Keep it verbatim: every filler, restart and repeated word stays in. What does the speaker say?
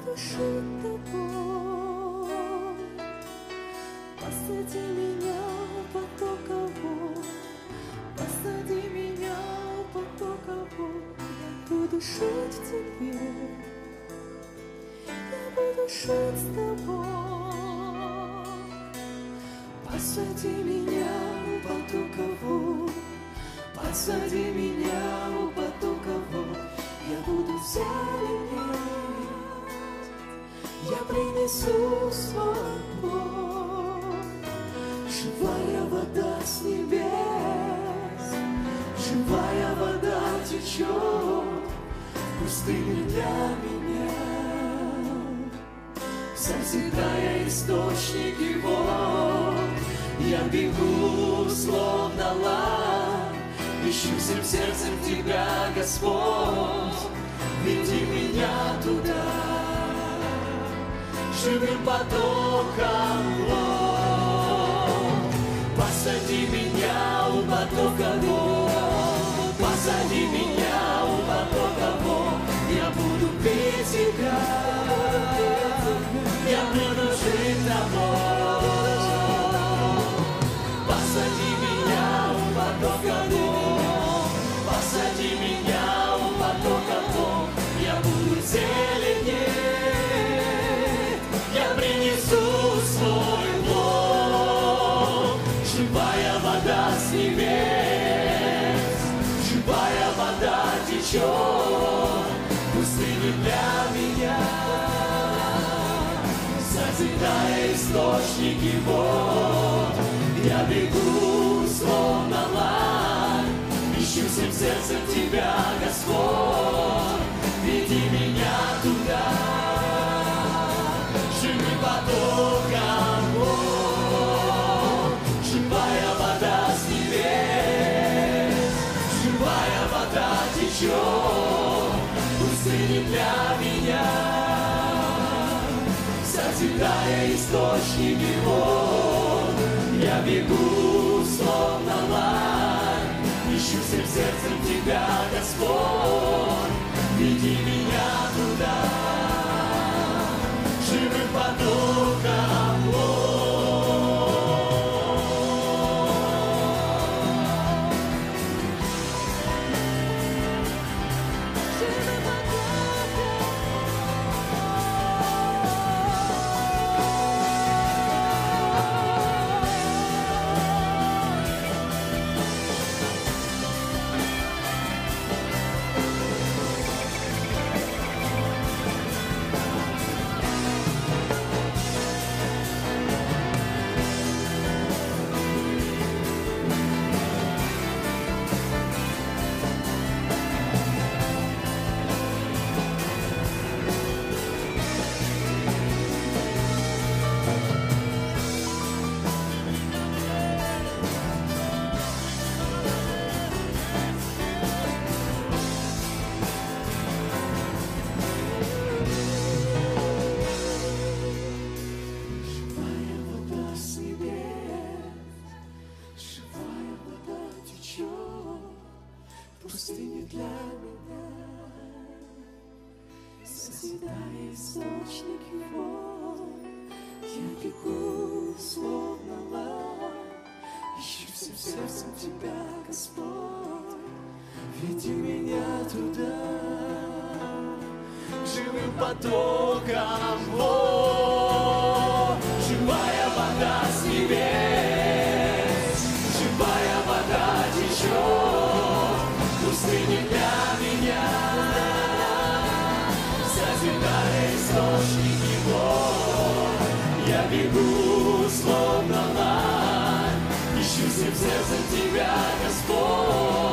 души тобой. Посади меня у потока вод, посади меня у потока вод. Я буду жить в тебе, я буду жить с тобой. Посади меня у потока вод, посади меня у потока вод. Я буду зеленеть, я принесу свой плод. Живая вода с небес, живая вода течет в пустыне для меня, созидая источники вод. Я бегу, словно лань, ищу всем сердцем Тебя, Господь. Веди меня туда, живым потоком вод. Посади меня у потока вод, посади меня у потока вод. Я буду пить Тебя, я буду жить тобой. Посади меня у потока вод, посади меня у потока вод. Я буду зеленеть, я принесу свой плод. Живая вода с небес, живая вода течет в пустыне для меня, созидая источники вод. Я бегу, словно лань, ищу всем сердцем Тебя, Господь. Веди меня туда, живым потоком вод. Живая вода с небес, живая вода течет в пустыне для меня, созидая источники вод. Я бегу, словно лань, ищу всем сердцем Тебя, Господь. Веди меня туда, живым потоком вод. Живым потоком пустыне для меня, созидая источники вод. Я бегу, словно лань, ищу всем сердцем Тебя, Господь. Веди меня туда, живым потоком вод. Живая вода с небес, живая вода течет в пустыне для меня, созидая источники вод. Я бегу, словно лань, ищу всем сердцем Тебя, Господь.